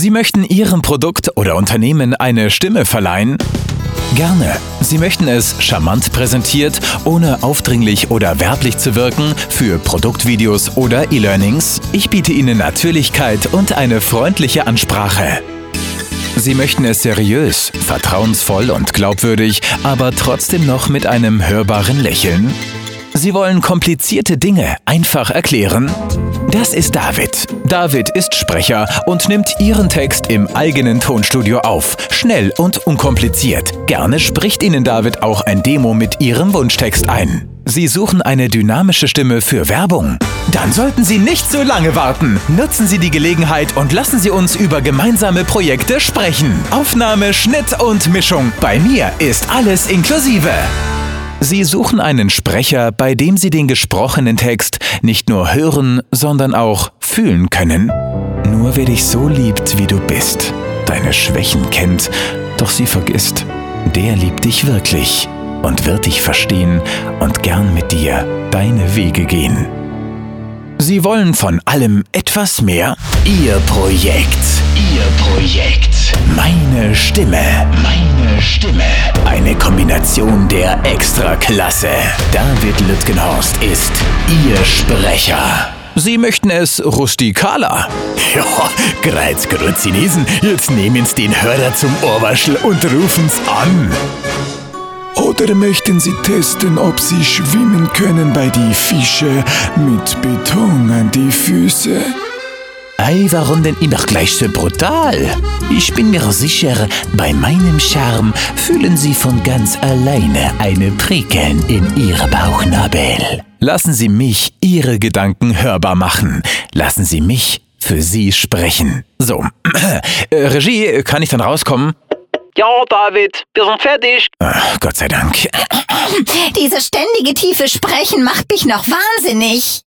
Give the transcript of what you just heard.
Sie möchten Ihrem Produkt oder Unternehmen eine Stimme verleihen? Gerne. Sie möchten es charmant präsentiert, ohne aufdringlich oder werblich zu wirken, für Produktvideos oder E-Learnings? Ich biete Ihnen Natürlichkeit und eine freundliche Ansprache. Sie möchten es seriös, vertrauensvoll und glaubwürdig, aber trotzdem noch mit einem hörbaren Lächeln? Sie wollen komplizierte Dinge einfach erklären? Das ist David. David ist Sprecher und nimmt Ihren Text im eigenen Tonstudio auf. Schnell und unkompliziert. Gerne spricht Ihnen David auch ein Demo mit Ihrem Wunschtext ein. Sie suchen eine dynamische Stimme für Werbung? Dann sollten Sie nicht so lange warten. Nutzen Sie die Gelegenheit und lassen Sie uns über gemeinsame Projekte sprechen. Aufnahme, Schnitt und Mischung. Bei mir ist alles inklusive. Sie suchen einen Sprecher, bei dem Sie den gesprochenen Text nicht nur hören, sondern auch fühlen können. Nur wer dich so liebt, wie du bist, deine Schwächen kennt, doch sie vergisst, der liebt dich wirklich und wird dich verstehen und gern mit dir deine Wege gehen. Sie wollen von allem etwas mehr? Ihr Projekt. Meine Stimme. Eine Kombination der Extraklasse. David Lütgenhorst ist Ihr Sprecher. Sie möchten es rustikaler. Ja, greiz Chinesen, jetzt nehmen's den Hörer zum Ohrwaschel und rufen's an. Oder möchten Sie testen, ob Sie schwimmen können bei die Fische mit Beton an die Füße? Ei, warum denn immer gleich so brutal? Ich bin mir sicher, bei meinem Charme fühlen Sie von ganz alleine eine Prickeln in Ihrem Bauchnabel. Lassen Sie mich Ihre Gedanken hörbar machen. Lassen Sie mich für Sie sprechen. So, Regie, kann ich dann rauskommen? Ja, David, wir sind fertig. Gott sei Dank. Dieses ständige tiefe Sprechen macht mich noch wahnsinnig.